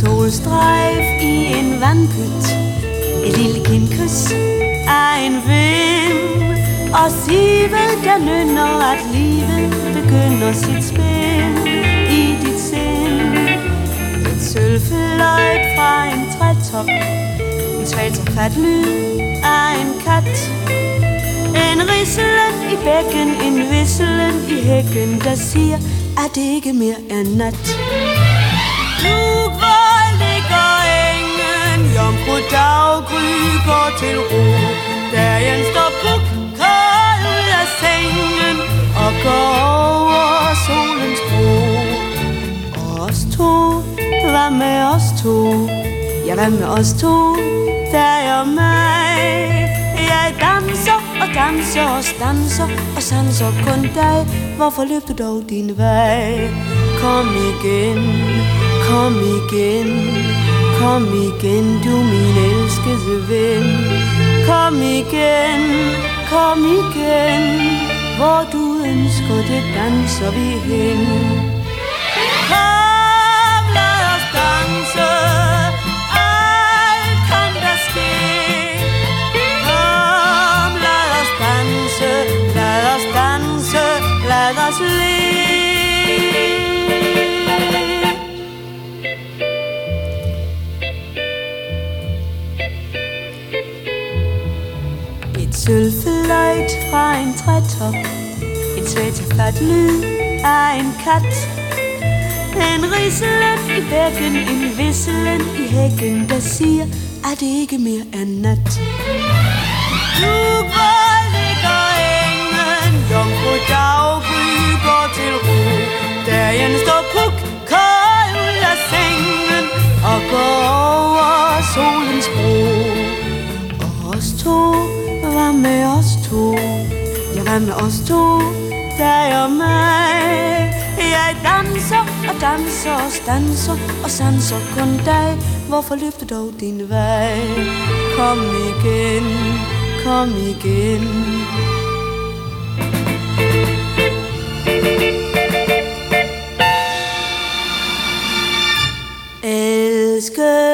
solstrejf i en vandpyt, et lille kindkys af en vind, og sivet der nynner, at livet begynder sit spil i dit sind. Et sølvfløjt fra en trætop, en trætopfat lyd af en kat, en rislen i bækken, en visselen i hækken, der siger, at det ikke mere er nat. Nu hvor ligger engen, jomfru daggry går til ro, dagen står puk kold ud af sengen og går over solens bro. Og os to, hvad med os to? Ja, hvad med os to, dig og mig? Jeg danser og danser og stanser og sanser kun dig. Hvorfor løb du dog din vej? Kom igen, kom igen, kom igen, du min elskede ven. Kom igen, kom igen, hvor du ønsker det danser vi hen. Kom, lad os danse, alt kan der ske. Kom, lad os danse, lad os danse, lad os le. Sølvfløjt fra en trætop, et svætefat lyd af en kat, en rislen i bækken, en visselen i hækken, der siger, at det ikke mere er nat. Nu hvor ligger engen, jomfru daggry går til ro, dagen står puk kold ud af sengen og går over solens bro. Og os to, hvad med os to? Ja, hvad med os to, dig og mig? Jeg danser og danser og stanser og sanser kun dig. Hvorfor løb du dog din vej? Kom igen, kom igen. Elsker